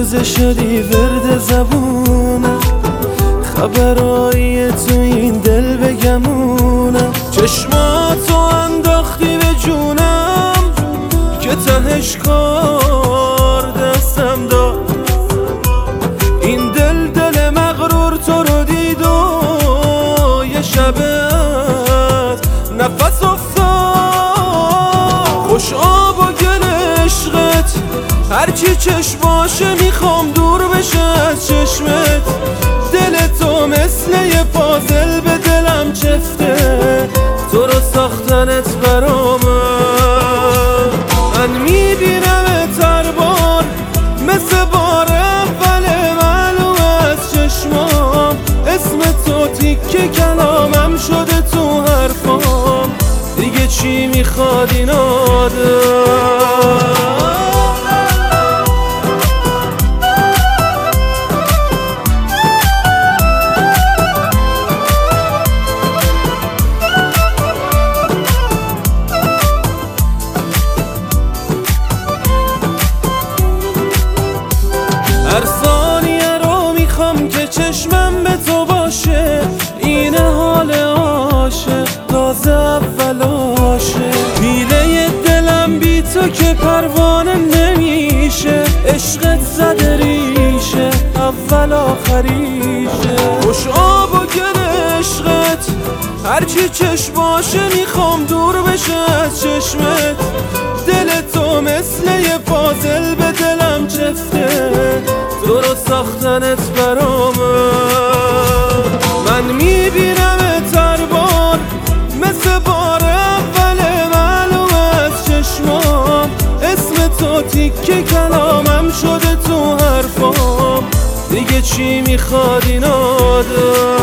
روز شدی ورد زبونم، خبرایی تو این دل بگمونم. چشماتو انداختی به جونم که تهش کار دستم داد. این دل مغرور تو رو دید و یه شب از نفس افتاد. خوش آب و گل عشقت، هرچی چشماشه میخوام دور بشه از چشمت. دل تو مثل یه پازل به دلم چفته، تو رو ساختنت برامه. من میبینمت هر بار مثل بار اول، معلوم از چشمام اسم تو تیکه کلامم شده تو حرفام. دیگه چی میخواد این آدم؟ هر ثانیه رو میخوام که چشمم به تو باشه. این حال عاشق تازه اولاشه. میله دلم بی تو که پروانه نمیشه. عشقت زده ریشه، اول آخریشه. خوش آب و گل عشقت، هرچی چشماشه میخوام دور بشه از چشمت. دل تو مثل یه پازل به دلم چفته، تو رو ساختنت برامه. من میبینمت هر بار مثل بار اول، معلوم از چشمام اسم تو تیکه کلامم شده تو حرفام. دیگه چی میخواد این آدم؟